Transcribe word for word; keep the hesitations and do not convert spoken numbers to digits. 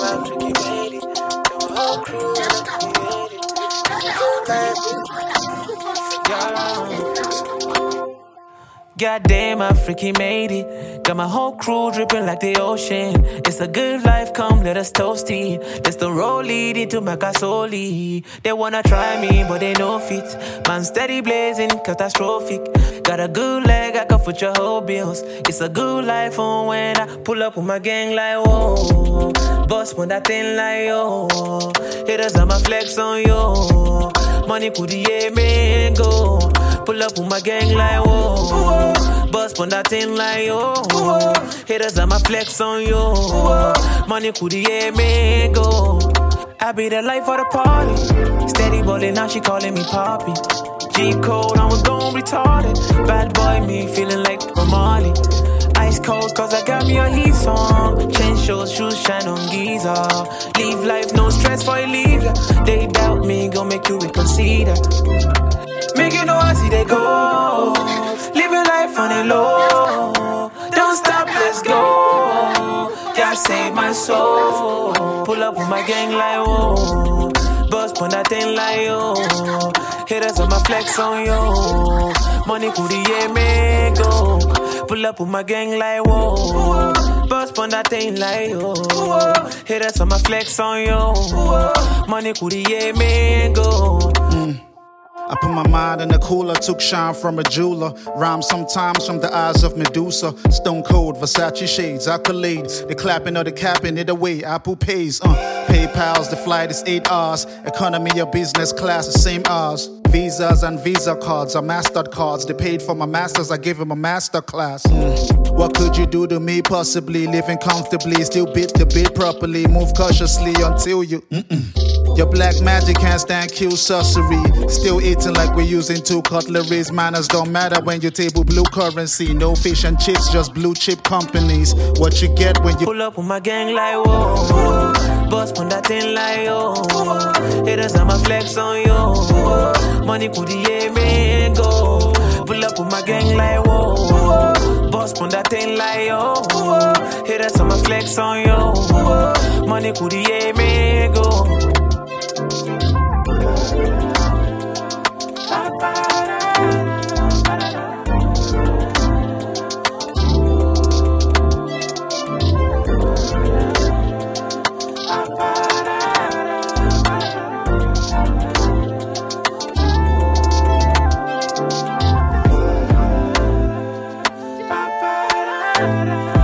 my freaky lady. Got my whole crew created. Goddamn, I freaking made it. Got my whole crew dripping like the ocean. It's a good life, come let us toast it. That's the road leading to Macasoli. They wanna try me, but they no fit. Man steady blazing, catastrophic. Got a good leg, I can foot your whole bills. It's a good life on when I pull up with my gang like whoa. Boss when that thing like yo. Haters on my flex on yo. Money could yeah me go. Pull up with my gang like whoa. Bust on that thing like yo. Haters on my flex on yo. Money could yeah me go. I be the life of the party. Steady ballin', now she calling me Poppy. G code, I'm gon' retarded. Bad boy me feeling like Romali. Ice cold cause I got me a heat song. Chain shows, shoes shine on Giza. Leave life, no stress for you leave ya. They doubt me, gon' make you reconsider. Make you know I see they go. Living life on the low. Don't stop, let's go. God save my soul. Pull up with my gang like whoa. Bust on that thing like yo. Haters on my flex on yo. Money could yeah me go. Pull up with my gang like whoa. Bust on that thing like yo. Haters on my flex on yo. Money could yeah me go. Mm. I put my mind in the cooler, took shine from a jeweler. Rhyme sometimes from the eyes of Medusa. Stone cold, Versace shades, accolades. The clapping or the capping, either way, Apple pays. Uh, PayPal's, the flight is eight hours. Economy or business class, the same hours. Visas and Visa cards are Mastered cards. They paid for my masters, I gave them a master class. Mm. What could you do to me? Possibly living comfortably, still beat the beat properly. Move cautiously until you. Mm-mm. Your black magic can't stand Q sorcery. Still eating like we're using two cutleries. Manners don't matter when you table blue currency. No fish and chips, just blue chip companies. What you get when you pull up with my gang like whoa. Bust on that thing like yo. Haters on my flex on yo. Money could yeah me go. Pull up with my gang like whoa. Bust on that thing like yo. Haters on my flex on yo. Money could yeah me go. Da da da.